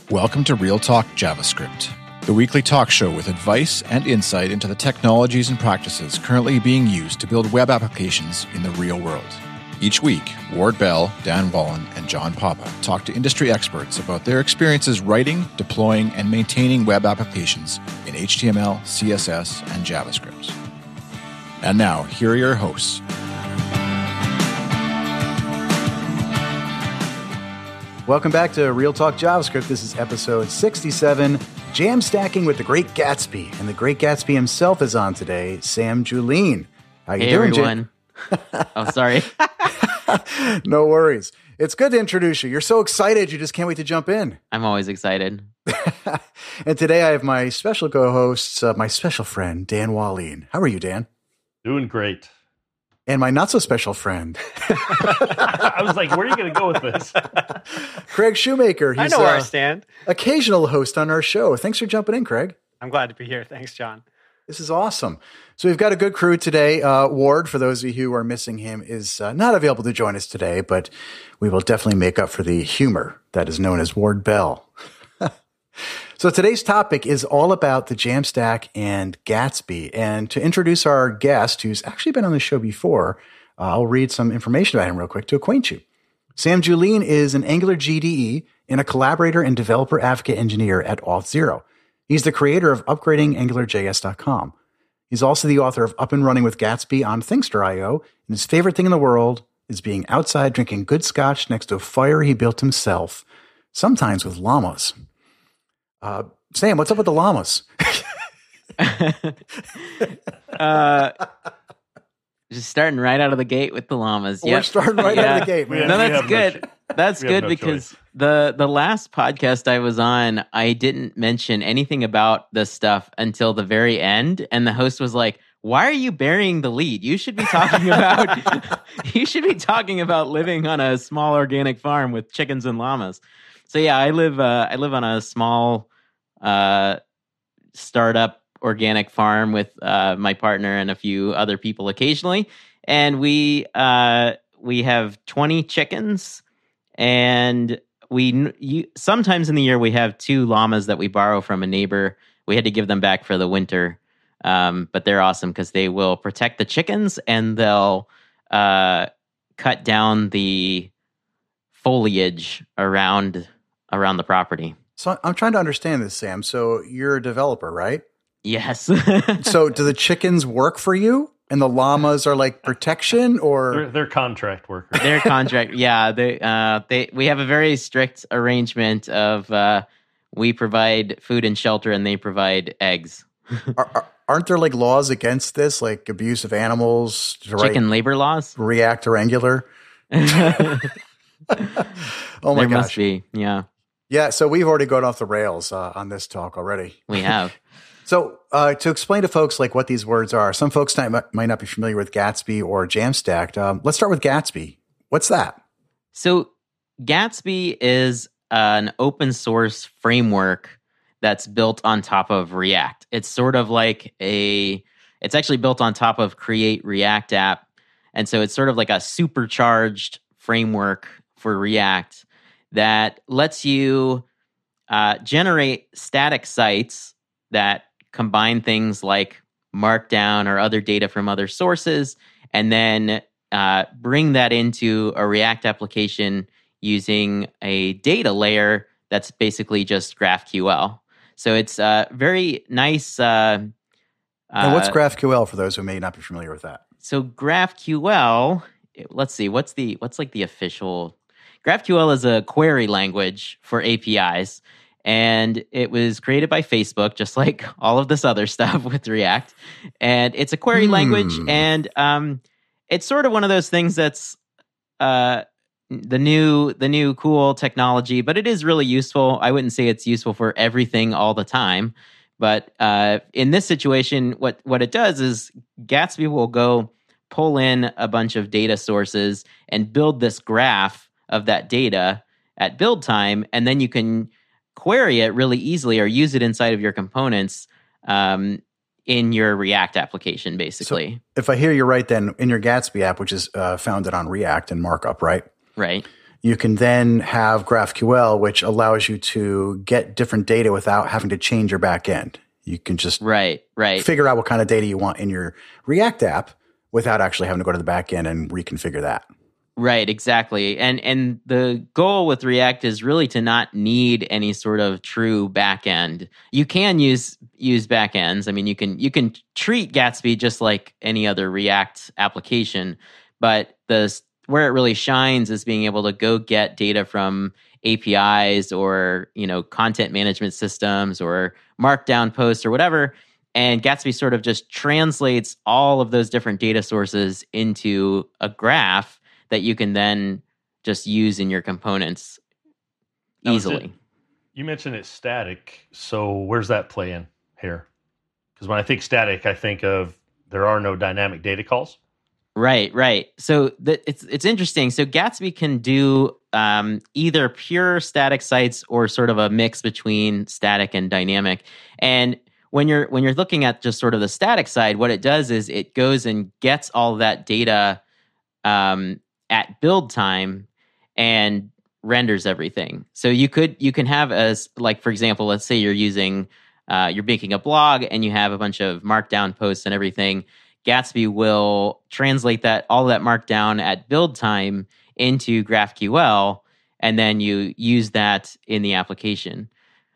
Welcome to Real Talk JavaScript, the weekly talk show with advice and insight into the technologies and practices currently being used to build web applications in the real world. Each week, Ward Bell, Dan Wallen, and John Papa talk to industry experts about their experiences writing, deploying, and maintaining web applications in HTML, CSS, and JavaScript. And now, here are your hosts. Welcome back to Real Talk JavaScript. This is episode 67, Jam Stacking with the Great Gatsby. And the Great Gatsby himself is on today, Sam Julien. How you doing, everyone? Oh, sorry. No worries. It's good to introduce you. You're so excited. You just can't wait to jump in. I'm always excited. And today I have my special co-hosts, my special friend, Dan Wallen. How are you, Dan? Doing great. And my not-so-special friend. I was like, where are you going to go with this? Craig Shoemaker. He's, I know where I stand. Occasional host on our show. Thanks for jumping in, Craig. I'm glad to be here. Thanks, John. This is awesome. So we've got a good crew today. Ward, for those of you who are missing him, is not available to join us today, but we will definitely make up for the humor that is known as Ward Bell. So today's topic is all about the Jamstack and Gatsby. And to introduce our guest, who's actually been on the show before, I'll read some information about him real quick to acquaint you. Sam Julien is an Angular GDE and a collaborator and developer advocate engineer at Auth0. He's the creator of upgradingangularjs.com. He's also the author of Up and Running with Gatsby on Thinkster.io, and his favorite thing in the world is being outside drinking good scotch next to a fire he built himself, sometimes with llamas. Sam, what's up with the llamas? Just starting right out of the gate with the llamas. We're starting right out of the gate, man. No, that's good. That's good because the last podcast I was on, I didn't mention anything about this stuff until the very end, and the host was like, "Why are you burying the lead? You should be talking about living on a small organic farm with chickens and llamas." So yeah, I live on a small startup organic farm with my partner and a few other people occasionally, and we have 20 chickens, and sometimes in the year we have 2 llamas that we borrow from a neighbor. We had to give them back for the winter, but they're awesome because they will protect the chickens and they'll cut down the foliage around the property. So I'm trying to understand this, Sam. So you're a developer, right? Yes. So do the chickens work for you and the llamas are like protection, or they're contract workers? They're contract. Yeah. We have a very strict arrangement of we provide food and shelter and they provide eggs. Aren't there like laws against this, like abuse of animals? Chicken labor laws? React or Angular? Oh my there gosh. Must be. Yeah. Yeah, so we've already gone off the rails on this talk already. We have. So to explain to folks like what these words are, some folks might not be familiar with Gatsby or Jamstack. Let's start with Gatsby. What's that? So Gatsby is an open source framework that's built on top of React. It's sort of like it's actually built on top of Create React app. And so it's sort of like a supercharged framework for React that lets you generate static sites that combine things like Markdown or other data from other sources, and then bring that into a React application using a data layer that's basically just GraphQL. So it's very nice. And what's GraphQL for those who may not be familiar with that? So GraphQL, let's see, what's like the official... GraphQL is a query language for APIs, and it was created by Facebook, just like all of this other stuff with React. And it's a query language, and it's sort of one of those things that's the new cool technology, but it is really useful. I wouldn't say it's useful for everything all the time, but in this situation, what it does is Gatsby will go pull in a bunch of data sources and build this graph of that data at build time, and then you can query it really easily or use it inside of your components in your React application, basically. So if I hear you right, then in your Gatsby app, which is founded on React and markup, right? Right. you can then have GraphQL, which allows you to get different data without having to change your back end. You can just right. figure out what kind of data you want in your React app without actually having to go to the back end and reconfigure that. Right, exactly. And the goal with React is really to not need any sort of true backend. You can use backends. I mean, you can treat Gatsby just like any other React application, but where it really shines is being able to go get data from APIs or, content management systems or markdown posts or whatever. And Gatsby sort of just translates all of those different data sources into a graph that you can then just use in your components easily. You mentioned it's static, so where's that play in here? Because when I think static, I think of there are no dynamic data calls. Right. So it's interesting. So Gatsby can do either pure static sites or sort of a mix between static and dynamic. And when you're looking at just sort of the static side, what it does is it goes and gets all that data at build time and renders everything. So you can have for example, let's say you're making a blog and you have a bunch of markdown posts and everything. Gatsby will translate all that markdown at build time into GraphQL, and then you use that in the application.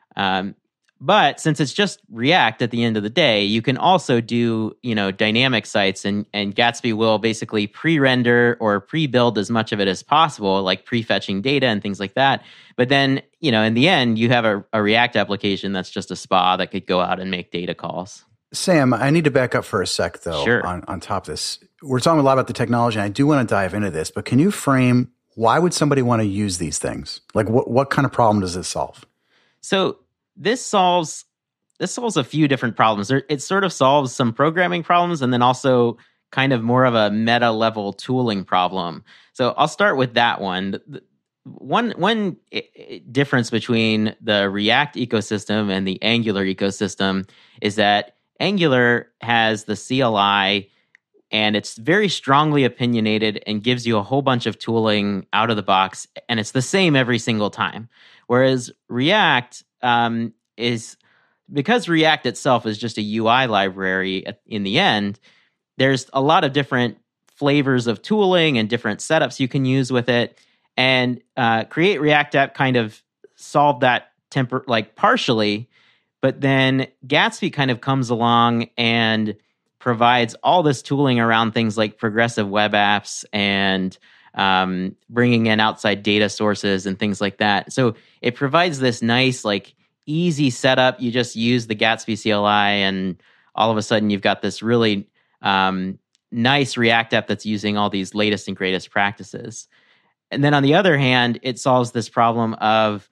But since it's just React at the end of the day, you can also do, dynamic sites, and Gatsby will basically pre-render or pre-build as much of it as possible, like prefetching data and things like that. But then, in the end, you have a React application that's just a spa that could go out and make data calls. Sam, I need to back up for a sec, though, Sure. on top of this. We're talking a lot about the technology, and I do want to dive into this, but can you frame why would somebody want to use these things? Like, what kind of problem does this solve? So this solves a few different problems. It sort of solves some programming problems and then also kind of more of a meta level tooling problem. So I'll start with that one. One difference between the React ecosystem and the Angular ecosystem is that Angular has the CLI, and it's very strongly opinionated and gives you a whole bunch of tooling out of the box, and it's the same every single time. Whereas React is, because React itself is just a UI library in the end, there's a lot of different flavors of tooling and different setups you can use with it. And Create React App kind of solved that partially, but then Gatsby kind of comes along and provides all this tooling around things like progressive web apps and bringing in outside data sources and things like that. So it provides this nice, easy setup. You just use the Gatsby CLI, and all of a sudden you've got this really nice React app that's using all these latest and greatest practices. And then on the other hand, it solves this problem of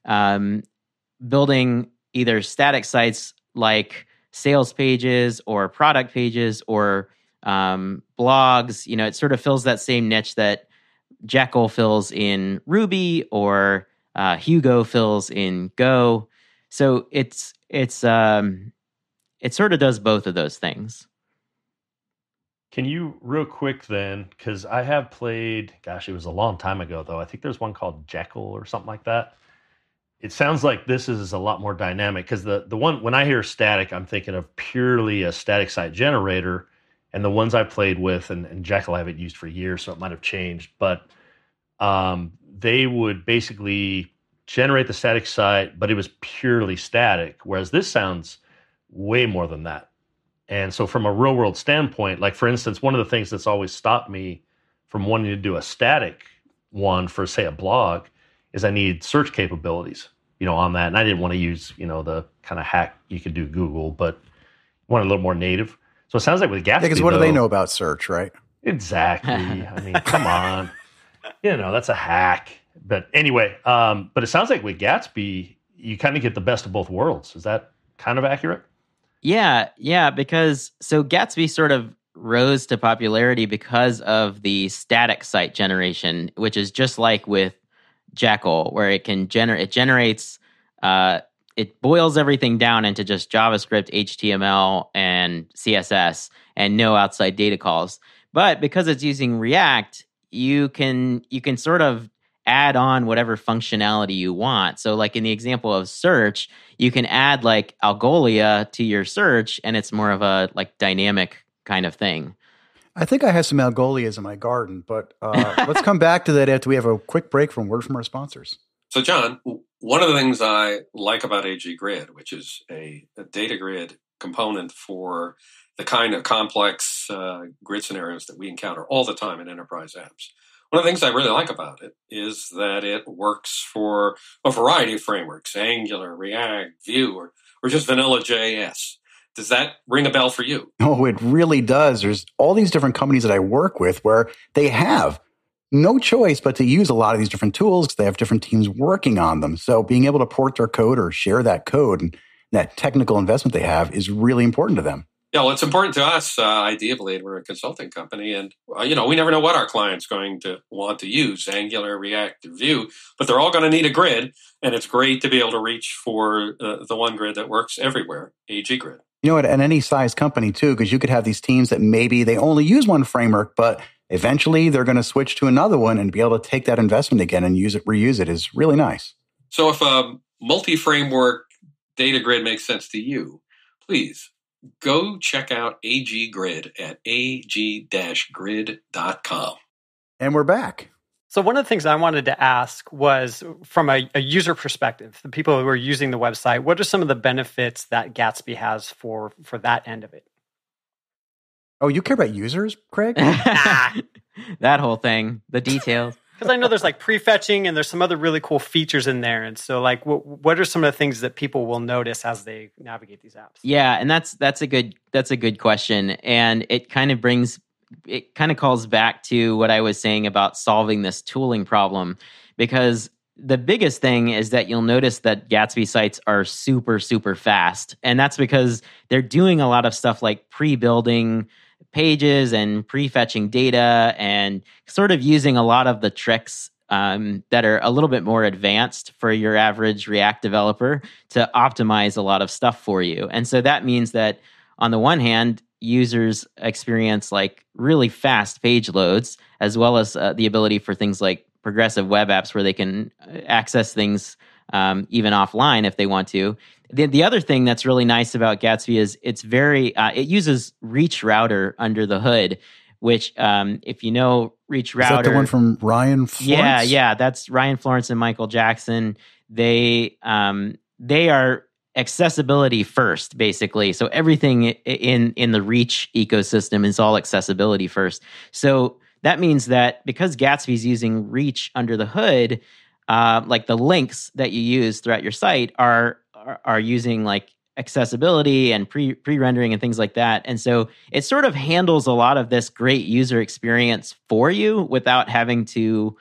building either static sites like sales pages or product pages or blogs. It sort of fills that same niche that Jekyll fills in Ruby or Hugo fills in Go. So it sort of does both of those things. Can you, real quick then, because I have played, gosh, it was a long time ago though. I think there's one called Jekyll or something like that. It sounds like this is a lot more dynamic, because the one, when I hear static, I'm thinking of purely a static site generator, and the ones I played with, and Jekyll I haven't used for years, so it might have changed, but they would basically generate the static site, but it was purely static, whereas this sounds way more than that. And so from a real world standpoint, like for instance, one of the things that's always stopped me from wanting to do a static one for, say, a blog is I need search capabilities, on that. And I didn't want to use, the kind of hack you could do Google, but wanted a little more native. So it sounds like with Gatsby, because what do they know about search, right? Exactly. I mean, come on. That's a hack. But anyway, but it sounds like with Gatsby, you kind of get the best of both worlds. Is that kind of accurate? Yeah, because so Gatsby sort of rose to popularity because of the static site generation, which is just like with Jekyll, where it generates, it boils everything down into just JavaScript, HTML, and CSS, and no outside data calls. But because it's using React, you can sort of add on whatever functionality you want. So like in the example of search, you can add like Algolia to your search, and it's more of a like dynamic kind of thing. I think I have some Algolias in my garden, but let's come back to that after we have a quick break from word from our sponsors. So, John, one of the things I like about AG Grid, which is a data grid component for the kind of complex grid scenarios that we encounter all the time in enterprise apps. One of the things I really like about it is that it works for a variety of frameworks, Angular, React, Vue, or just vanilla JS. Does that ring a bell for you? Oh, it really does. There's all these different companies that I work with where they have no choice but to use a lot of these different tools because they have different teams working on them. So being able to port their code or share that code and that technical investment they have is really important to them. Yeah, well, it's important to us, ideally, we're a consulting company, and, we never know what our client's going to want to use, Angular, React, or Vue, but they're all going to need a grid, and it's great to be able to reach for the one grid that works everywhere, AG Grid. You know, at any size company, too, because you could have these teams that maybe they only use one framework, but eventually they're going to switch to another one and be able to take that investment again and reuse it is really nice. So if a multi-framework data grid makes sense to you, please go check out AG Grid at ag-grid.com. And we're back. So one of the things I wanted to ask was from a user perspective, the people who are using the website, what are some of the benefits that Gatsby has for that end of it? Oh, you care about users, Craig? That whole thing, the details. Because I know there's like prefetching and there's some other really cool features in there. And so like, what are some of the things that people will notice as they navigate these apps? Yeah, and that's a good question. And it kind of calls back to what I was saying about solving this tooling problem, because the biggest thing is that you'll notice that Gatsby sites are super, super fast. And that's because they're doing a lot of stuff like pre-building pages and prefetching data and sort of using a lot of the tricks that are a little bit more advanced for your average React developer to optimize a lot of stuff for you. And so that means that on the one hand, users experience like really fast page loads, as well as the ability for things like progressive web apps where they can access things even offline if they want to. The other thing that's really nice about Gatsby is it uses Reach Router under the hood, which if you know Reach Router. Is that the one from Ryan Florence? Yeah, that's Ryan Florence and Michael Jackson. They are accessibility first, basically. So everything in the Reach ecosystem is all accessibility first. So that means that because Gatsby's using Reach under the hood, like the links that you use throughout your site are using like accessibility and pre-rendering and things like that. And so it sort of handles a lot of this great user experience for you without having to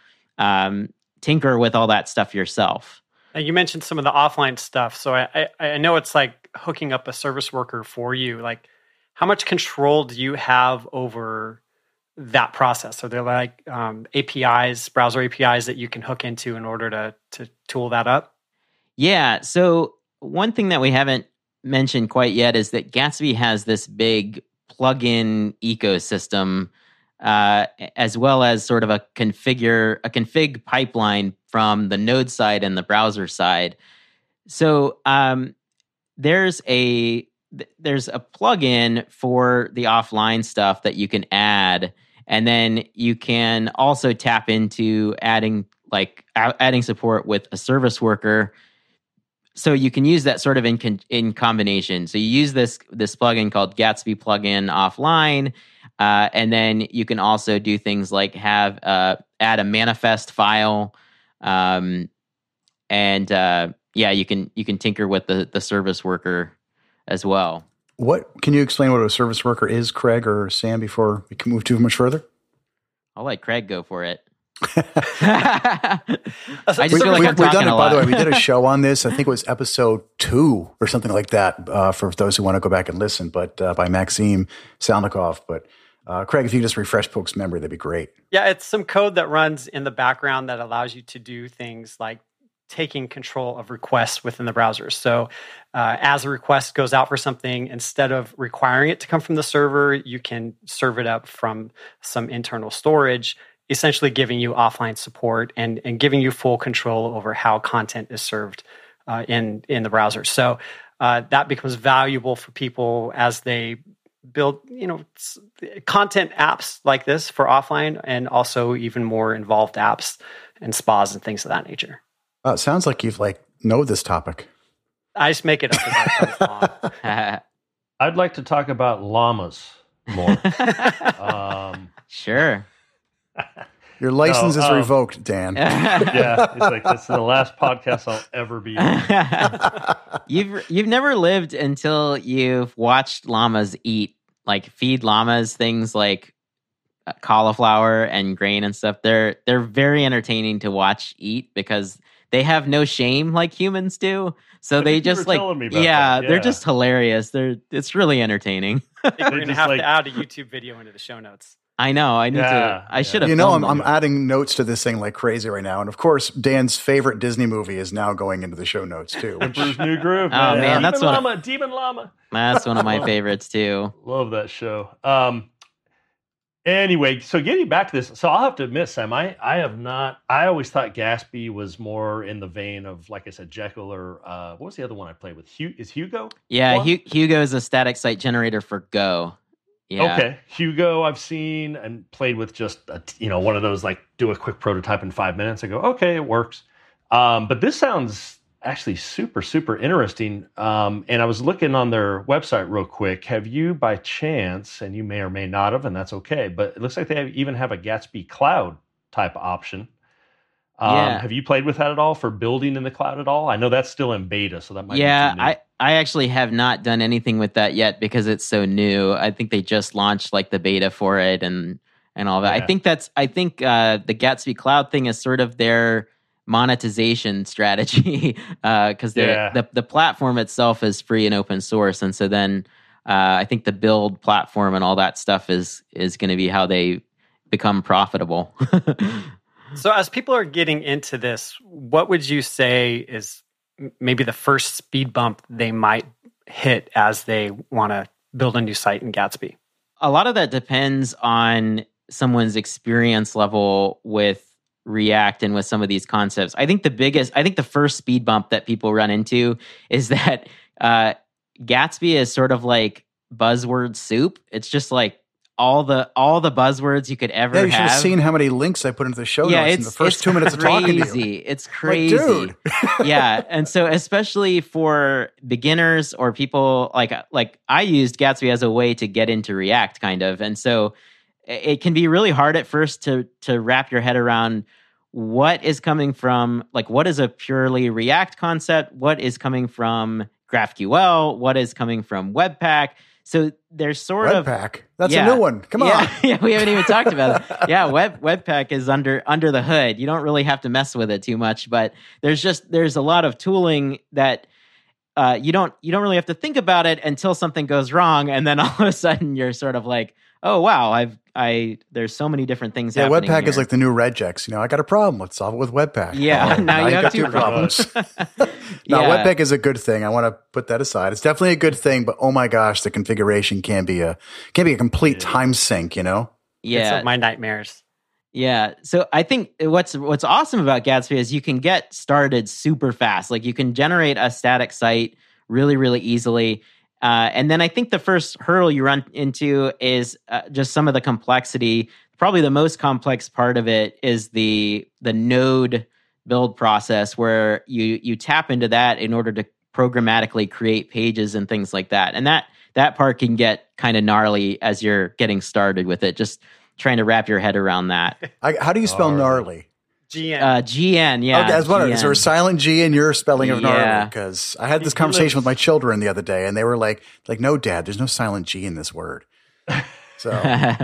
tinker with all that stuff yourself. Now you mentioned some of the offline stuff. So I know it's like hooking up a service worker for you. Like, how much control do you have over that process? Are there like APIs, browser APIs that you can hook into in order to tool that up? Yeah. So one thing that we haven't mentioned quite yet is that Gatsby has this big plugin ecosystem, as well as sort of a config pipeline from the node side and the browser side. So there's a plugin for the offline stuff that you can add, and then you can also tap into adding support with a service worker. So you can use that sort of in combination. So you use this plugin called Gatsby Plugin Offline, and then you can also do things like add a manifest file, you can tinker with the service worker as well. What can you explain what a service worker is, Craig or Sam, before we can move too much further? I'll let Craig go for it. We've done it, by the way. We did a show on this. I think it was episode 2 or something like that, for those who want to go back and listen, but by Maxime Salnikov. But Craig, if you could just refresh folks' memory, that'd be great. Yeah, it's some code that runs in the background that allows you to do things like taking control of requests within the browser. So as a request goes out for something, instead of requiring it to come from the server, you can serve it up from some internal storage essentially giving you offline support and giving you full control over how content is served in the browser. So that becomes valuable for people as they build, content apps like this for offline, and also even more involved apps and spas and things of that nature. It sounds like you've know this topic. I just make it up as I go along. I'd like to talk about llamas more. Sure. Your license is revoked, Dan. Yeah, it's like this is the last podcast I'll ever be on. You've never lived until you've watched llamas eat, feed llamas things like cauliflower and grain and stuff. They're very entertaining to watch eat because they have no shame like humans do. So they just they're just hilarious. It's really entertaining. I think we're going to have to add a YouTube video into the show notes. I know. I need to. I should have. I'm adding notes to this thing like crazy right now, and of course, Dan's favorite Disney movie is now going into the show notes too. Emperor's New Groove. Oh man, Demon Llama. That's one of my favorites too. Love that show. Anyway, so getting back to this, so I'll have to admit, Sam, I have not. I always thought Gatsby was more in the vein of, like I said, Jekyll or what was the other one I played with? Is Hugo? Yeah, Hugo is a static site generator for Go. Yeah. Okay, Hugo I've seen and played with just one of those do a quick prototype in 5 minutes. I go, okay, it works. But this sounds actually super, super interesting. And I was looking on their website real quick. Have you by chance, and you may or may not have, and that's okay, but it looks like they even have a Gatsby Cloud type option. Have you played with that at all for building in the cloud at all? I know that's still in beta, so that might be too new. I actually have not done anything with that yet because it's so new. I think they just launched the beta for it and all that. Yeah. I think the Gatsby Cloud thing is sort of their monetization strategy because the platform itself is free and open source, and so then I think the build platform and all that stuff is going to be how they become profitable. So as people are getting into this, what would you say is maybe the first speed bump they might hit as they want to build a new site in Gatsby? A lot of that depends on someone's experience level with React and with some of these concepts. I think the first speed bump that people run into is that Gatsby is sort of like buzzword soup. It's just all the buzzwords you could ever have. You should have seen how many links I put into the show notes in the first 2 minutes of talking to you. It's crazy. Dude. Yeah. And so especially for beginners or people like I used Gatsby as a way to get into React kind of. And so it can be really hard at first to wrap your head around what is coming from, what is a purely React concept? What is coming from GraphQL? What is coming from Webpack? So there's Webpack. That's a new one. Come on. Yeah, we haven't even talked about it. Yeah, Webpack is under the hood. You don't really have to mess with it too much, but there's a lot of tooling that you don't really have to think about it until something goes wrong, and then all of a sudden you're sort of like, oh wow, there's so many different things happening. Webpack here. is like the new regex. I got a problem. Let's solve it with Webpack. Yeah, now you have two problems. Webpack is a good thing. I want to put that aside. It's definitely a good thing, but oh my gosh, the configuration can be a complete time sink. Yeah, it's my nightmares. Yeah, so I think what's awesome about Gatsby is you can get started super fast. You can generate a static site really, really easily. And then I think the first hurdle you run into is just some of the complexity. Probably the most complex part of it is the node build process, where you tap into that in order to programmatically create pages and things like that. And that part can get kind of gnarly as you're getting started with it, just trying to wrap your head around that. How do you spell gnarly? GN. GN, yeah. Okay, I was wondering, is there a silent G in your spelling of gnarly? Because I had this conversation with my children the other day, and they were like, no, Dad, there's no silent G in this word. So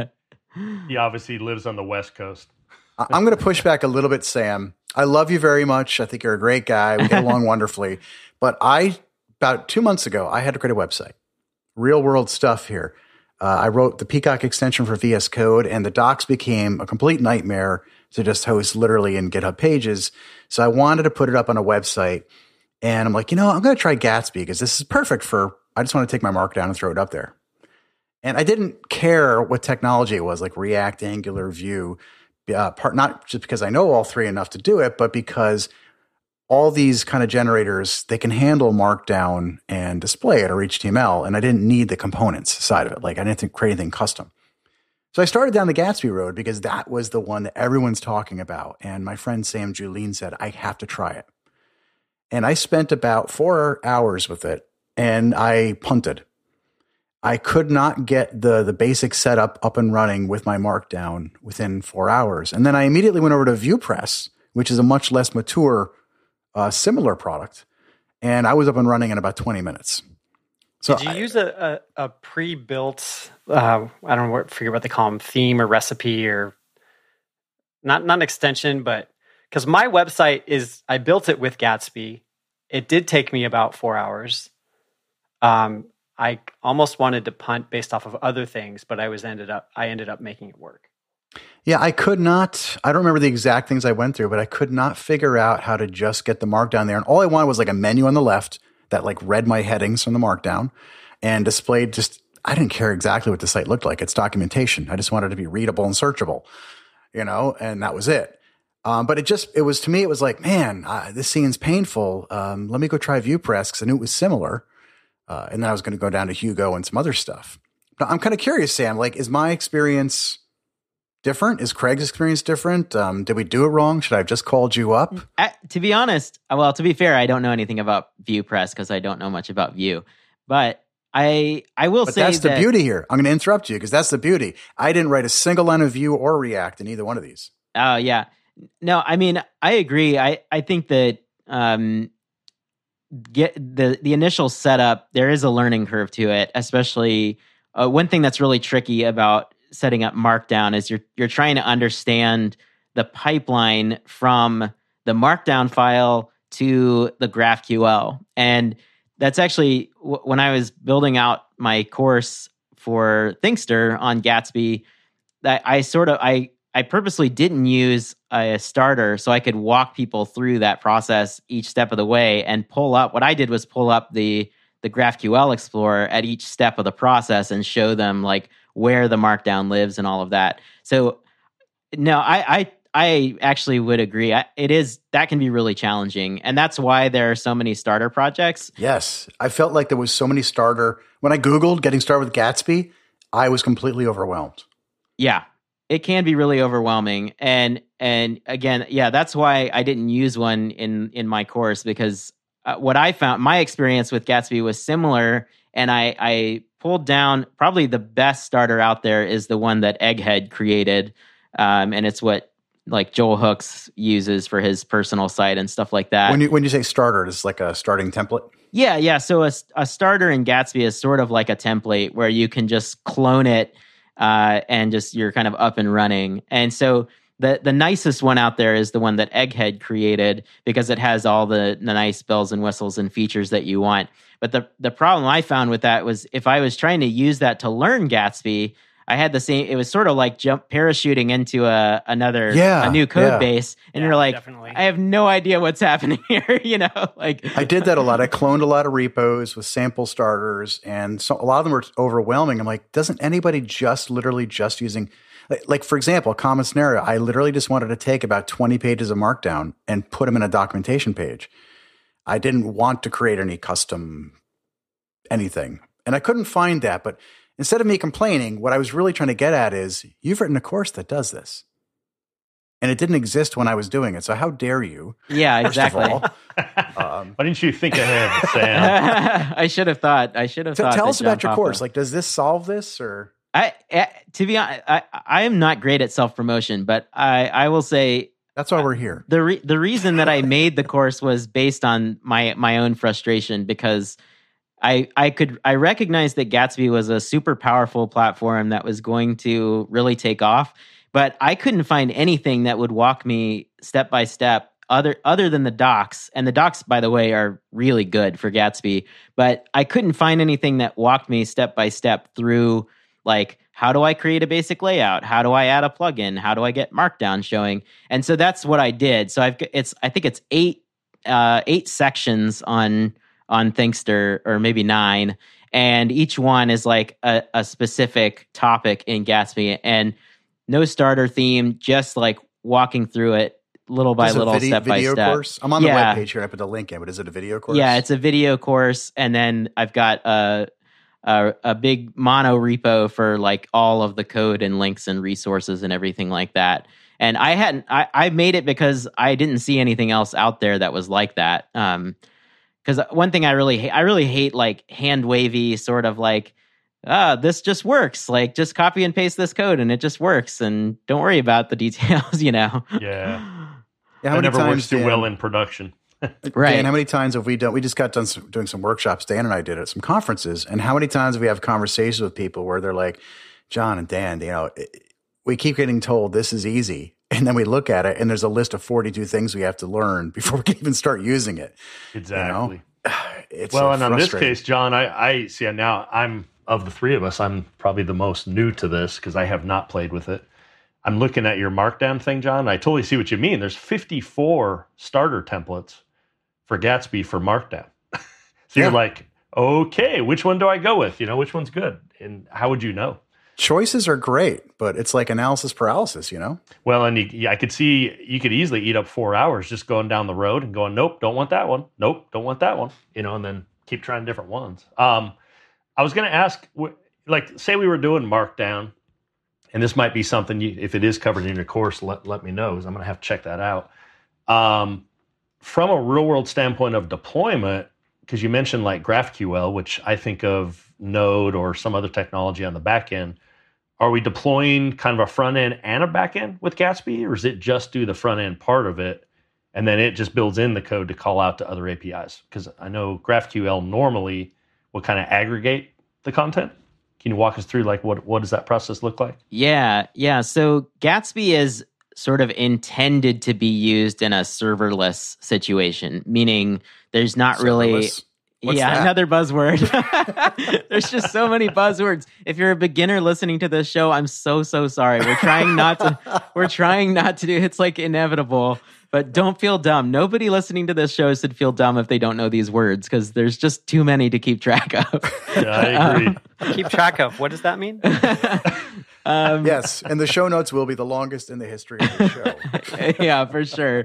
he obviously lives on the West Coast. I'm going to push back a little bit, Sam. I love you very much. I think you're a great guy. We get along wonderfully. But about 2 months ago, I had to create a website. Real world stuff here. I wrote the Peacock extension for VS Code, and the docs became a complete nightmare to just host literally in GitHub pages. So I wanted to put it up on a website, and I'm like, I'm going to try Gatsby because this is perfect I just want to take my markdown and throw it up there. And I didn't care what technology it was, like React, Angular, Vue. not just because I know all three enough to do it, but because all these kind of generators, they can handle Markdown and display it or HTML, and I didn't need the components side of it. Like I didn't have to create anything custom. So I started down the Gatsby road because that was the one that everyone's talking about. And my friend Sam Julien said, I have to try it. And I spent about 4 hours with it, and I punted. I could not get the basic setup up and running with my Markdown within 4 hours. And then I immediately went over to ViewPress, which is a much less mature, similar product. And I was up and running in about 20 minutes. So did you use a pre-built, I don't know, forget what they call them, theme or recipe or not an extension, but because my website I built it with Gatsby. It did take me about 4 hours. I almost wanted to punt based off of other things, but I ended up making it work. Yeah, I don't remember the exact things I went through, but I could not figure out how to just get the Markdown there. And all I wanted was like a menu on the left that like read my headings from the Markdown and displayed I didn't care exactly what the site looked like. It's documentation. I just wanted it to be readable and searchable, and that was it. But it was, to me, it was like, man, this seems painful. Let me go try ViewPress because I knew it was similar. And then I was going to go down to Hugo and some other stuff. But I'm kind of curious, Sam, like, is my experience different? Is Craig's experience different? Did we do it wrong? Should I have just called you up? To be honest, to be fair, I don't know anything about ViewPress because I don't know much about Vue. But I will say that's the beauty here. I'm going to interrupt you because that's the beauty. I didn't write a single line of Vue or React in either one of these. Oh, yeah. No, I mean, I agree. I think that get the initial setup, there is a learning curve to it, especially one thing that's really tricky about setting up Markdown is you're trying to understand the pipeline from the Markdown file to the GraphQL. And that's actually when I was building out my course for Thinkster on Gatsby, that I purposely didn't use a starter so I could walk people through that process each step of the way and pull up. What I did was pull up the GraphQL Explorer at each step of the process and show them like where the Markdown lives and all of that. So no, I actually would agree. That can be really challenging. And that's why there are so many starter projects. Yes. I felt like there was so many when I Googled getting started with Gatsby, I was completely overwhelmed. Yeah. It can be really overwhelming. And again, yeah, that's why I didn't use one in my course because what I found, my experience with Gatsby was similar. And I pulled down probably the best starter out there is the one that Egghead created. And it's what like Joel Hooks uses for his personal site and stuff like that. When you say starter, it's like a starting template? Yeah. So a starter in Gatsby is sort of like a template where you can just clone it and just you're kind of up and running. And so the nicest one out there is the one that Egghead created because it has all the nice bells and whistles and features that you want. But the problem I found with that was if I was trying to use that to learn Gatsby, I had the same. It was sort of like parachuting into a new code base, and you're like, definitely. I have no idea what's happening here. Like I did that a lot. I cloned a lot of repos with sample starters, and so a lot of them were overwhelming. I'm like, doesn't anybody literally using, like for example, a common scenario? I literally just wanted to take about 20 pages of Markdown and put them in a documentation page. I didn't want to create any custom anything, and I couldn't find that, but. Instead of me complaining, what I was really trying to get at is, you've written a course that does this. And it didn't exist when I was doing it. So how dare you? Yeah, exactly. Why didn't you think ahead, Sam? I should have thought. Tell us about your course. Like, does this solve this? Or to be honest, I am not great at self-promotion, but I will say... That's why we're here. The reason that I made the course was based on my own frustration because... I recognized that Gatsby was a super powerful platform that was going to really take off, but I couldn't find anything that would walk me step by step other than the docs. And the docs, by the way, are really good for Gatsby, but I couldn't find anything that walked me step by step through like, how do I create a basic layout? How do I add a plugin? How do I get Markdown showing? And so that's what I did. So I think it's eight sections on Thinkster, or maybe 9, and each one is like a specific topic in Gatsby. And no starter theme, just like walking through it little by little, step by step. Course? I'm on the webpage here. I put the link in, but is it a video course? Yeah, it's a video course. And then I've got a big mono repo for like all of the code and links and resources and everything like that. And I made it because I didn't see anything else out there that was like that. Because one thing I really hate like hand wavy sort of like, this just works. Like just copy and paste this code and it just works. And don't worry about the details, you know? Yeah. That never works too well in production. Right. Dan, how many times have we done? We just got done doing some workshops. Dan and I did at some conferences. And how many times have we have conversations with people where they're like, John and Dan, you know, we keep getting told this is easy. And then we look at it and there's a list of 42 things we have to learn before we can even start using it. Exactly. You know? It's well, and in this case, John, I see now I'm of the three of us, I'm probably the most new to this because I have not played with it. I'm looking at your Markdown thing, John. I totally see what you mean. There's 54 starter templates for Gatsby for Markdown. So you're like, okay, which one do I go with? You know, which one's good? And how would you know? Choices are great, but it's like analysis paralysis, you know? Well, and I could see you could easily eat up 4 hours just going down the road and going, nope, don't want that one. Nope, don't want that one. You know, and then keep trying different ones. I was going to ask, like, say we were doing Markdown, and this might be something, if it is covered in your course, let me know, because I'm going to have to check that out. From a real-world standpoint of deployment, because you mentioned like GraphQL, which I think of Node or some other technology on the back end, are we deploying kind of a front end and a back end with Gatsby, or is it just do the front end part of it, and then it just builds in the code to call out to other APIs? Because I know GraphQL normally will kind of aggregate the content. Can you walk us through like what does that process look like? Yeah. So Gatsby is sort of intended to be used in a serverless situation, meaning there's not really... What's that? Another buzzword. There's just so many buzzwords. If you're a beginner listening to this show, I'm so sorry. We're trying not to do it's like inevitable, but don't feel dumb. Nobody listening to this show should feel dumb if they don't know these words, because there's just too many to keep track of. Yeah, I agree. Keep track of. What does that mean? Yes, and the show notes will be the longest in the history of the show. Yeah, for sure.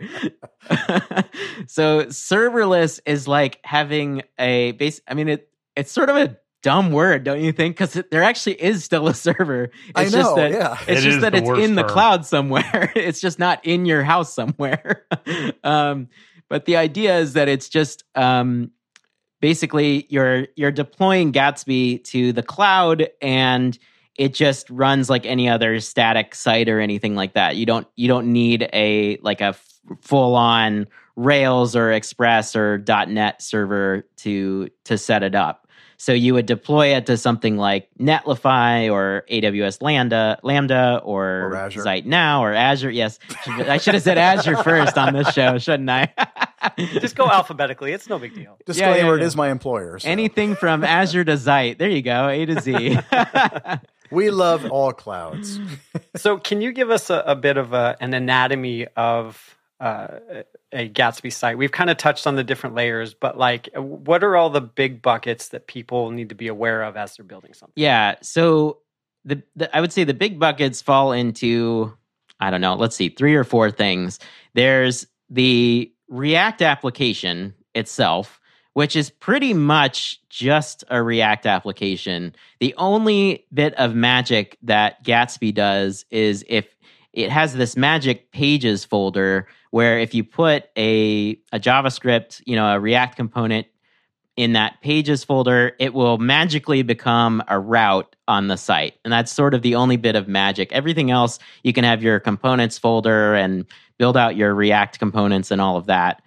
So serverless is like having a base. I mean, it's sort of a dumb word, don't you think? Because there actually is still a server. It's just that it's in the cloud somewhere. It's just not in your house somewhere. But the idea is that it's just basically you're deploying Gatsby to the cloud, and it just runs like any other static site or anything like that. You don't need a full on Rails or Express or .NET server to set it up. So you would deploy it to something like Netlify or AWS Lambda or Azure. Zeit Now or Azure. Yes, I should have said Azure first on this show, shouldn't I? Just go alphabetically. It's no big deal. Disclaimer, it is my employer. So. Anything from Azure to Zeit. There you go, A to Z. We love all clouds. So can you give us a bit of an anatomy of a Gatsby site? We've kind of touched on the different layers, but like, what are all the big buckets that people need to be aware of as they're building something? Yeah. So I would say the big buckets fall into, I don't know, let's see, 3 or 4 things. There's the React application itself, which is pretty much just a React application. The only bit of magic that Gatsby does is if it has this magic pages folder where if you put a JavaScript, a React component in that pages folder, it will magically become a route on the site. And that's sort of the only bit of magic. Everything else, you can have your components folder and build out your React components and all of that.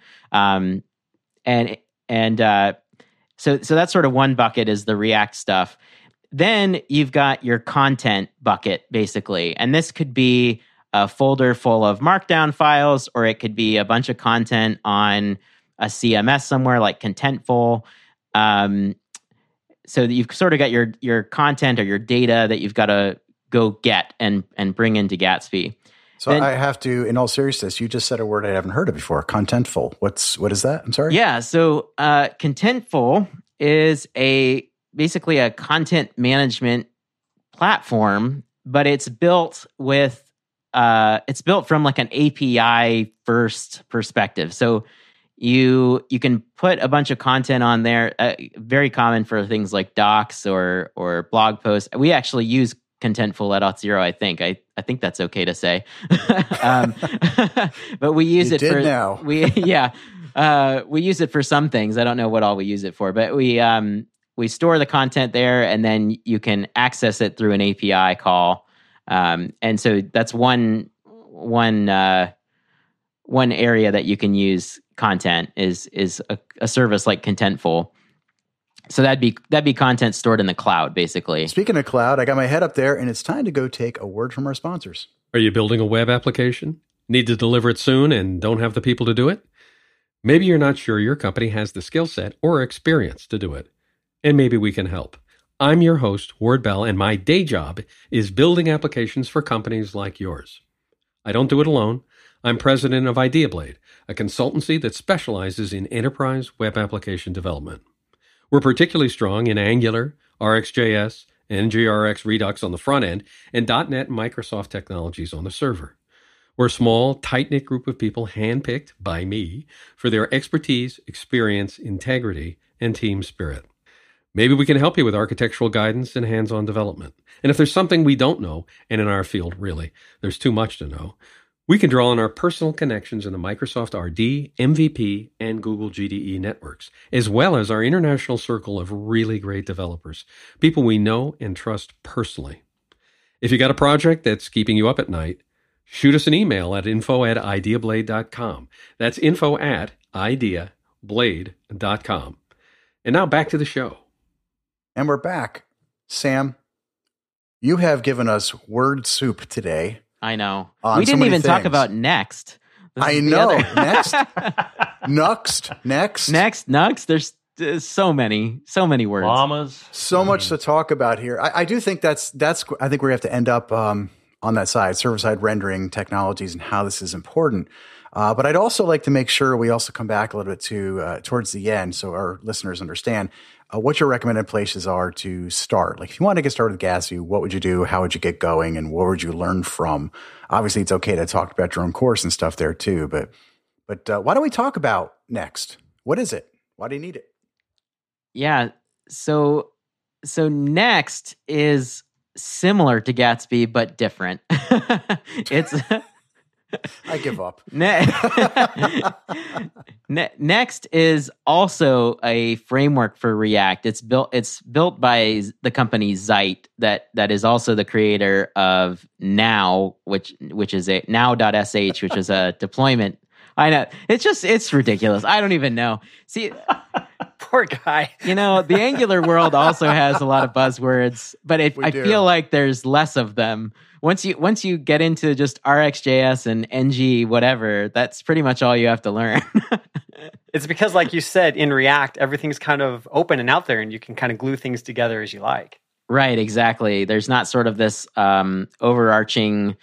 So that's sort of one bucket is the React stuff. Then you've got your content bucket, basically. And this could be a folder full of Markdown files, or it could be a bunch of content on a CMS somewhere like Contentful. So that you've sort of got your content or your data that you've got to go get and bring into Gatsby. So then, I have to, in all seriousness, you just said a word I haven't heard of before, Contentful. What is that? I'm sorry? Yeah, so Contentful is basically a content management platform, but it's built with from like an API first perspective. So you can put a bunch of content on there. Very common for things like docs or blog posts. We actually use Contentful at Auth0. I think that's okay to say. But we use it for now. We use it for some things. I don't know what all we use it for, but we store the content there, and then you can access it through an API call. And so that's one area that you can use content is a service like Contentful. So that'd be content stored in the cloud, basically. Speaking of cloud, I got my head up there, and it's time to go take a word from our sponsors. Are you building a web application? Need to deliver it soon and don't have the people to do it? Maybe you're not sure your company has the skill set or experience to do it. And maybe we can help. I'm your host, Ward Bell, and my day job is building applications for companies like yours. I don't do it alone. I'm president of IdeaBlade, a consultancy that specializes in enterprise web application development. We're particularly strong in Angular, RxJS, NGRX Redux on the front end, and .NET and Microsoft technologies on the server. We're a small, tight-knit group of people handpicked by me for their expertise, experience, integrity, and team spirit. Maybe we can help you with architectural guidance and hands-on development. And if there's something we don't know, and in our field, really, there's too much to know, we can draw on our personal connections in the Microsoft RD, MVP, and Google GDE networks, as well as our international circle of really great developers, people we know and trust personally. If you got a project that's keeping you up at night, shoot us an email at info@ideablade.com. That's info@ideablade.com. And now back to the show. And we're back. Sam, you have given us word soup today. I know. On We didn't so many even talk things. about next. I know. Next. Next. There's so many words. Llamas. So much to talk about here. I do think that's. I think we have to end up on that side, server-side rendering technologies and how this is important. But I'd also like to make sure we also come back a little bit to towards the end, so our listeners understand what your recommended places are to start. Like, if you want to get started with Gatsby, what would you do? How would you get going? And what would you learn from? Obviously, it's okay to talk about your own course and stuff there too. But why don't we talk about Next? What is it? Why do you need it? Yeah. So Next is similar to Gatsby, but different. It's I give up. Next is also a framework for React. It's built by the company Zeit that is also the creator of Now, which is a now.sh, which is a deployment. I know. It's ridiculous. I don't even know. See, Poor guy. the Angular world also has a lot of buzzwords, but I feel like there's less of them. Once you get into just RxJS and NG whatever, that's pretty much all you have to learn. It's because, like you said, in React, everything's kind of open and out there, and you can kind of glue things together as you like. Right, exactly. There's not sort of this overarching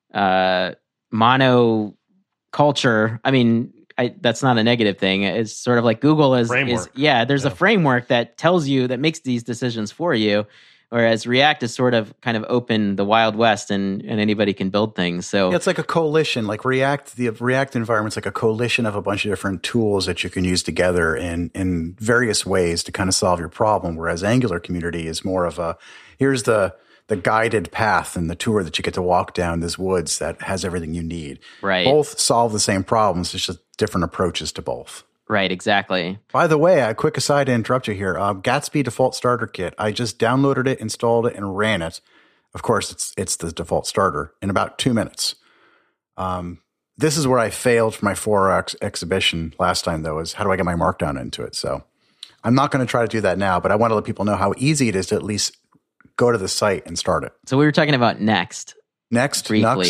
mono culture. I mean, that's not a negative thing. It's sort of like Google is there's a framework that tells you, that makes these decisions for you. Whereas React is sort of kind of open, the Wild West, and anybody can build things. So it's like a coalition. Like React, the React environment's like a coalition of a bunch of different tools that you can use together in various ways to kind of solve your problem. Whereas Angular community is more of a, here's the guided path and the tour that you get to walk down this woods that has everything you need. Right. Both solve the same problems. It's just different approaches to both. Right, exactly. By the way, a quick aside to interrupt you here. Gatsby default starter kit. I just downloaded it, installed it, and ran it. Of course, it's the default starter in about 2 minutes. This is where I failed for my 4X exhibition last time, though, is how do I get my markdown into it? So I'm not going to try to do that now, but I want to let people know how easy it is to at least go to the site and start it. So we were talking about Next. Next.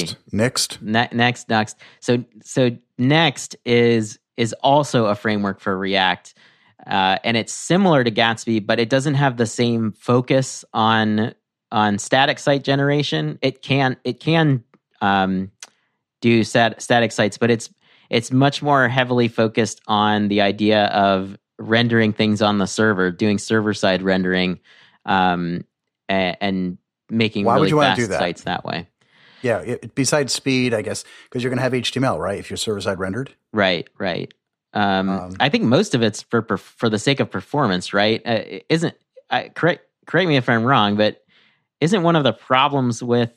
So Next is also a framework for React, and it's similar to Gatsby, but it doesn't have the same focus on static site generation. It can do static sites, but it's much more heavily focused on the idea of rendering things on the server, doing server side rendering, and making really fast sites that way. Yeah, besides speed, I guess, because you're going to have HTML, right? If you're server-side rendered. Right. I think most of it's for the sake of performance, right? Correct me if I'm wrong, but isn't one of the problems with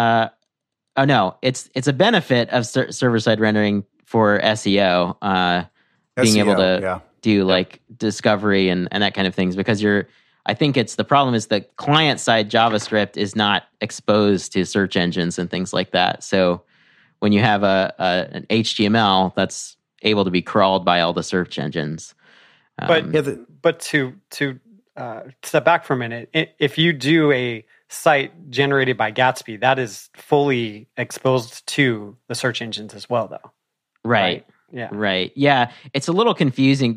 it's a benefit of server-side rendering for SEO, being able to do like discovery and that kind of things, because I think it's the problem is the client-side JavaScript is not exposed to search engines and things like that. So when you have an HTML that's able to be crawled by all the search engines. But to step back for a minute, if you do a site generated by Gatsby, that is fully exposed to the search engines as well, though. Right. Yeah. Right. Yeah. It's a little confusing.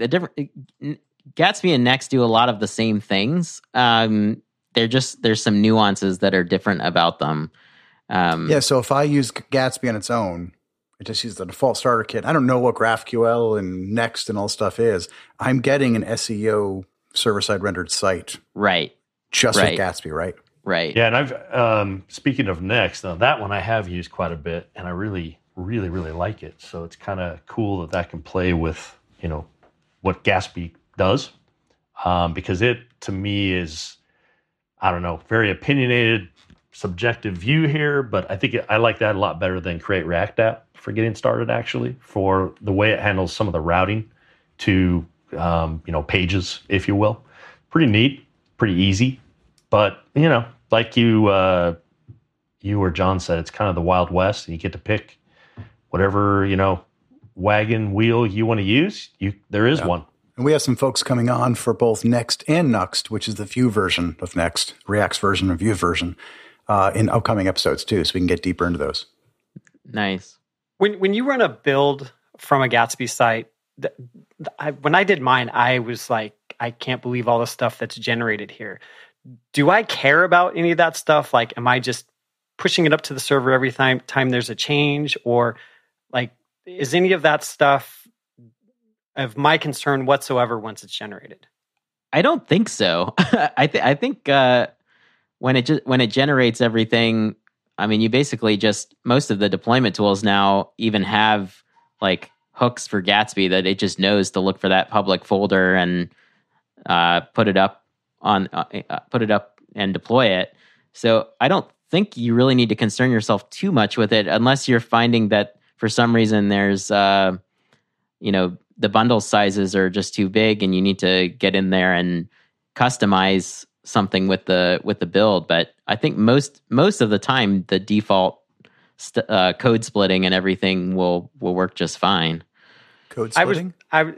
Gatsby and Next do a lot of the same things. There's some nuances that are different about them. So if I use Gatsby on its own, I just use the default starter kit. I don't know what GraphQL and Next and all stuff is. I'm getting an SEO server-side rendered site. Right. Just with Gatsby, right? Right. Yeah, and I've speaking of Next, now that one I have used quite a bit, and I really, really, really like it. So it's kind of cool that can play with, what Gatsby does, because it to me is, I don't know, very opinionated, subjective view here, but I think I like that a lot better than Create React App for getting started. Actually, for the way it handles some of the routing to pages, if you will, pretty neat, pretty easy. But, like you or John said, it's kind of the Wild West, and you get to pick whatever, wagon wheel you want to use. There is one. And we have some folks coming on for both Next and Nuxt, which is the Vue version of Next, React's version of Vue version, in upcoming episodes too, so we can get deeper into those. Nice. When you run a build from a Gatsby site, when I did mine, I was like, I can't believe all the stuff that's generated here. Do I care about any of that stuff? Like, am I just pushing it up to the server every time there's a change? Or like, is any of that stuff of my concern whatsoever once it's generated? I don't think so. I think when it generates everything, I mean, you basically most of the deployment tools now even have like hooks for Gatsby that it just knows to look for that public folder and put it up and deploy it. So I don't think you really need to concern yourself too much with it, unless you're finding that for some reason there's the bundle sizes are just too big and you need to get in there and customize something with the build. But I think most of the time the default code splitting and everything will work just fine. Code splitting? Oh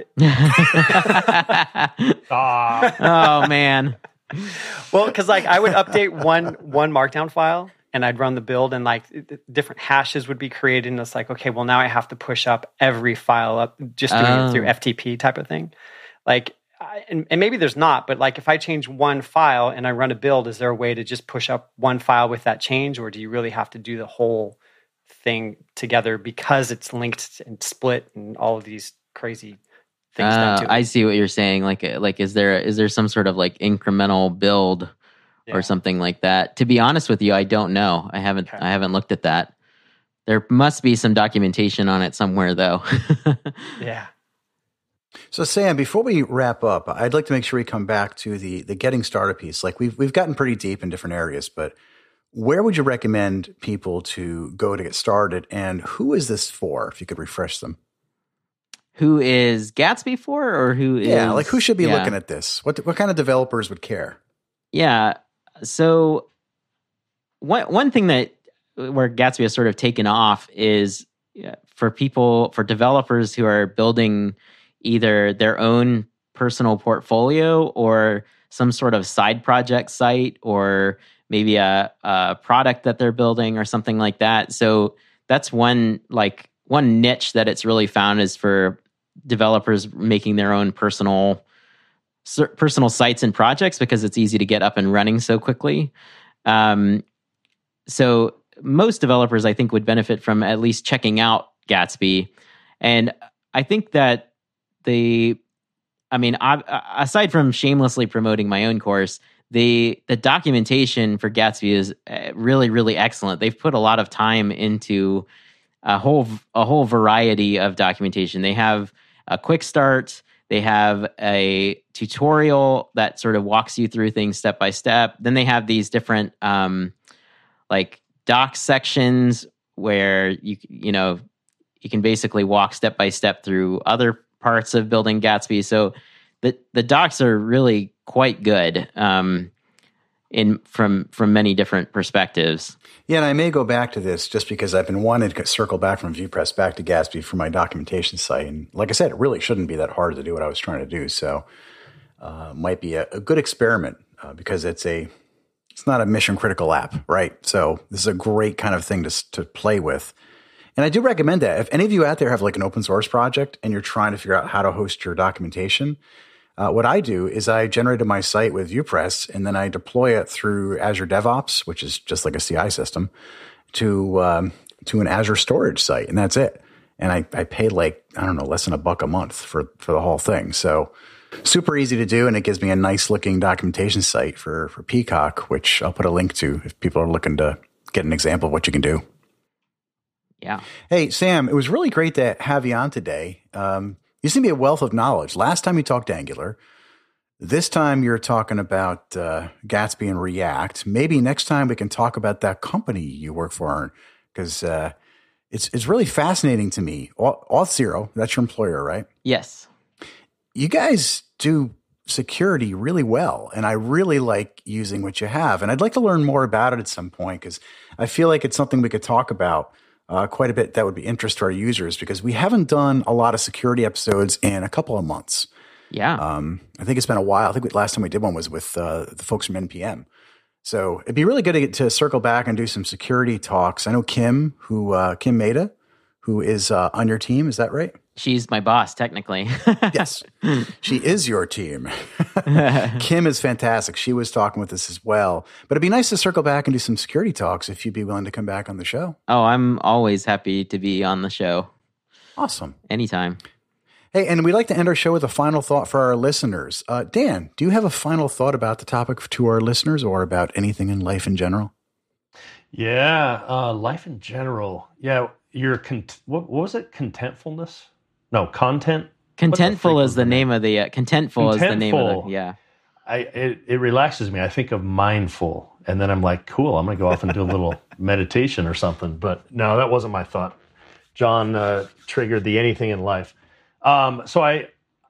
man. Well, because like I would update one markdown file and I'd run the build, and like different hashes would be created, and it's like, okay, well now I have to push up every file up, just doing it through FTP type of thing. Like, and maybe there's not, but like if I change one file and I run a build, is there a way to just push up one file with that change, or do you really have to do the whole thing together because it's linked and split and all of these crazy things? I see what you're saying. Like is there some sort of like incremental build or something like that? To be honest with you, I don't know. I haven't looked at that. There must be some documentation on it somewhere, though. Yeah. So Sam, before we wrap up, I'd like to make sure we come back to the getting started piece. Like we've gotten pretty deep in different areas, but where would you recommend people to go to get started, and who is this for? If you could refresh them. Who is Gatsby for, or who is? Yeah, like who should be looking at this? What kind of developers would care? Yeah. So one thing where Gatsby has sort of taken off is for developers who are building either their own personal portfolio or some sort of side project site, or maybe a product that they're building or something like that. So that's one niche that it's really found is for developers making their own personal sites and projects, because it's easy to get up and running so quickly. So most developers, I think, would benefit from at least checking out Gatsby. And I think that aside from shamelessly promoting my own course, the documentation for Gatsby is really, really excellent. They've put a lot of time into a whole variety of documentation. They have a quick start. They have a tutorial that sort of walks you through things step by step. Then they have these different like doc sections where you can basically walk step by step through other parts of building Gatsby. So the docs are really quite good from many different perspectives. Yeah, and I may go back to this just because I've been wanting to circle back from ViewPress back to Gatsby for my documentation site. And like I said, it really shouldn't be that hard to do what I was trying to do. So might be a good experiment because it's not a mission critical app, right? So this is a great kind of thing to play with. And I do recommend that. If any of you out there have like an open source project and you're trying to figure out how to host your documentation, what I do is I generated my site with ViewPress and then I deploy it through Azure DevOps, which is just like a CI system, to an Azure storage site, and that's it. And I pay like, I don't know, less than $1 a month for the whole thing. So super easy to do, and it gives me a nice looking documentation site for Peacock, which I'll put a link to if people are looking to get an example of what you can do. Yeah. Hey, Sam, it was really great to have you on today. You seem to be a wealth of knowledge. Last time you talked Angular. This time you're talking about Gatsby and React. Maybe next time we can talk about that company you work for, because it's really fascinating to me. Auth0, that's your employer, right? Yes. You guys do security really well, and I really like using what you have. And I'd like to learn more about it at some point because I feel like it's something we could talk about quite a bit that would be interest to our users, because we haven't done a lot of security episodes in a couple of months. Yeah. I think it's been a while. I think the last time we did one was with the folks from NPM. So it'd be really good to circle back and do some security talks. I know Kim Maeda, who is on your team. Is that right? She's my boss, technically. Yes. She is your team. Kim is fantastic. She was talking with us as well. But it'd be nice to circle back and do some security talks if you'd be willing to come back on the show. Oh, I'm always happy to be on the show. Awesome. Anytime. Hey, and we'd like to end our show with a final thought for our listeners. Dan, do you have a final thought about the topic to our listeners or about anything in life in general? Yeah, life in general. Yeah, what was it? Contentfulness? No, content. Contentful is the name of the Contentful is the name of the yeah. It relaxes me. I think of mindful, and then I'm like, cool. I'm gonna go off and do a little meditation or something. But no, that wasn't my thought. John triggered the anything in life. So I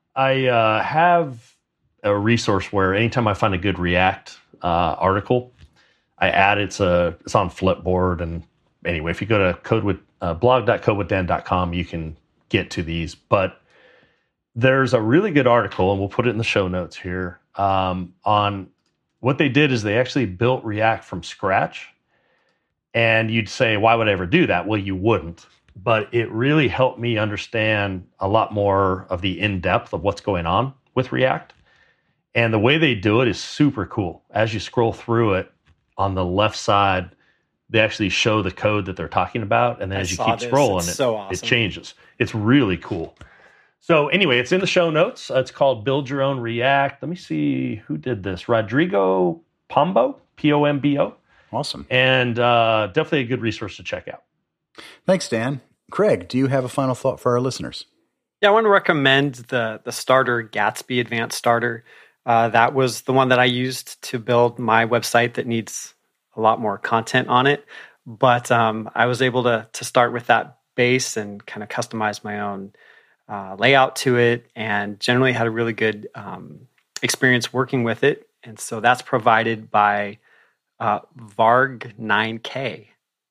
have a resource where anytime I find a good React article, I add it's on Flipboard. And anyway, if you go to blog.codewithdan.com, you can get to these. But there's a really good article, and we'll put it in the show notes here, on what they did is they actually built React from scratch. And you'd say, why would I ever do that? Well, you wouldn't. But it really helped me understand a lot more of the in-depth of what's going on with React. And the way they do it is super cool. As you scroll through it, on the left side, they actually show the code that they're talking about. And then as you keep scrolling, it changes. It's really cool. So anyway, it's in the show notes. It's called Build Your Own React. Let me see who did this. Rodrigo Pombo, Pombo. Awesome. And definitely a good resource to check out. Thanks, Dan. Craig, do you have a final thought for our listeners? Yeah, I want to recommend the starter, Gatsby Advanced Starter. That was the one that I used to build my website that needs a lot more content on it. But I was able to start with that base and kind of customize my own layout to it, and generally had a really good experience working with it. And so that's provided by Varg9K.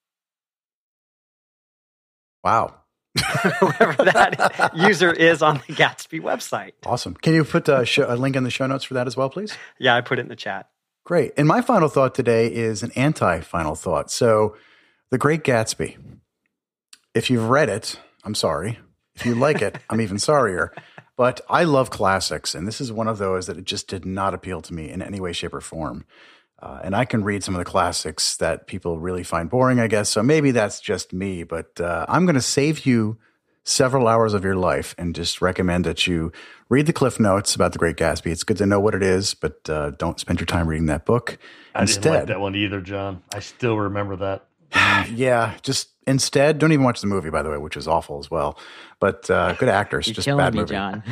Wow. Whoever that user is on the Gatsby website. Awesome. Can you put a link in the show notes for that as well, please? Yeah, I put it in the chat. Great. And my final thought today is an anti-final thought. So, The Great Gatsby. If you've read it, I'm sorry. If you like it, I'm even sorrier. But I love classics, and this is one of those that it just did not appeal to me in any way, shape, or form. And I can read some of the classics that people really find boring, I guess. So maybe that's just me, but I'm going to save you several hours of your life and just recommend that you read the Cliff Notes about The Great Gatsby. It's good to know what it is, but don't spend your time reading that book. I didn't like that one either, John. I still remember that. Yeah, just instead, don't even watch the movie, by the way, which is awful as well. But good actors, You're just killing bad me, movie. John.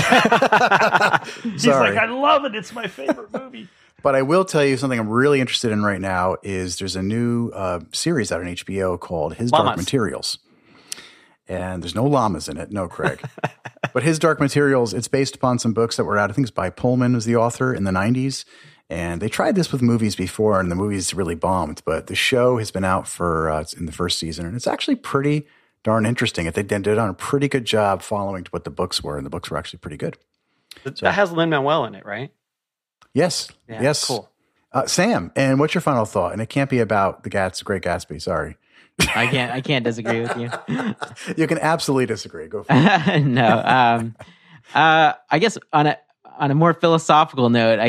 He's like, I love it. It's my favorite movie. But I will tell you something I'm really interested in right now is there's a new series out on HBO called His Dark Materials. And there's no llamas in it. No, Craig. But His Dark Materials, it's based upon some books that were out. I think it's by Pullman was the author in the 90s. And they tried this with movies before, and the movies really bombed. But the show has been out for it's in the first season, and it's actually pretty darn interesting. They did a pretty good job following to what the books were, and the books were actually pretty good. That has Lin-Manuel in it, right? Yes. Yeah, yes. Cool. Sam, and what's your final thought? And it can't be about the Great Gatsby. Sorry. I can't disagree with you. You can absolutely disagree. Go for it. No. I guess on a more philosophical note,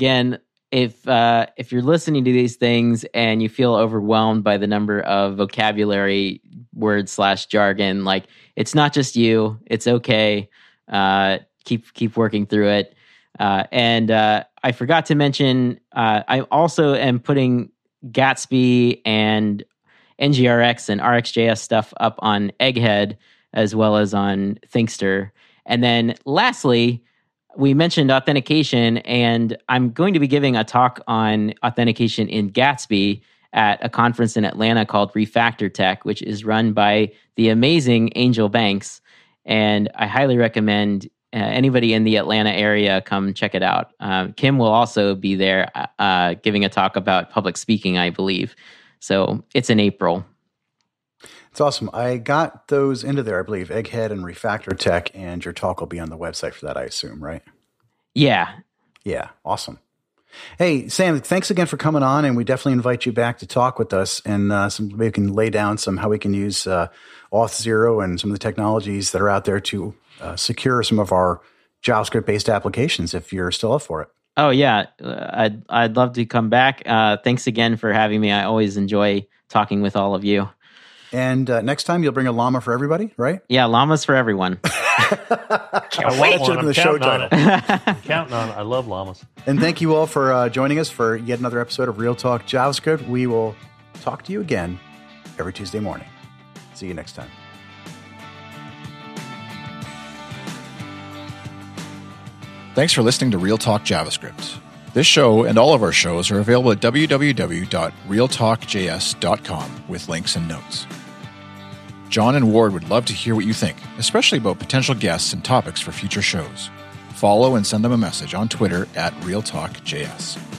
if you're listening to these things and you feel overwhelmed by the number of vocabulary words / jargon, like it's not just you. It's okay. Keep working through it. And I forgot to mention, I also am putting Gatsby and NGRX and RxJS stuff up on Egghead as well as on Thinkster. And then lastly, we mentioned authentication, and I'm going to be giving a talk on authentication in Gatsby at a conference in Atlanta called Refactor Tech, which is run by the amazing Angel Banks. And I highly recommend anybody in the Atlanta area come check it out. Kim will also be there giving a talk about public speaking, I believe. So it's in April. It's awesome. I got those into there, I believe, Egghead and Refactor Tech, and your talk will be on the website for that, I assume, right? Yeah. Yeah, awesome. Hey, Sam, thanks again for coming on, and we definitely invite you back to talk with us, and maybe we can lay down how we can use Auth0 and some of the technologies that are out there to secure some of our JavaScript-based applications if you're still up for it. Oh, yeah. I'd love to come back. Thanks again for having me. I always enjoy talking with all of you. And next time you'll bring a llama for everybody, right? Yeah, llamas for everyone. Can't wait. That should have been the show title. Counting on it. I love llamas. And thank you all for joining us for yet another episode of Real Talk JavaScript. We will talk to you again every Tuesday morning. See you next time. Thanks for listening to Real Talk JavaScript. This show and all of our shows are available at www.realtalkjs.com with links and notes. John and Ward would love to hear what you think, especially about potential guests and topics for future shows. Follow and send them a message on Twitter at RealTalkJS.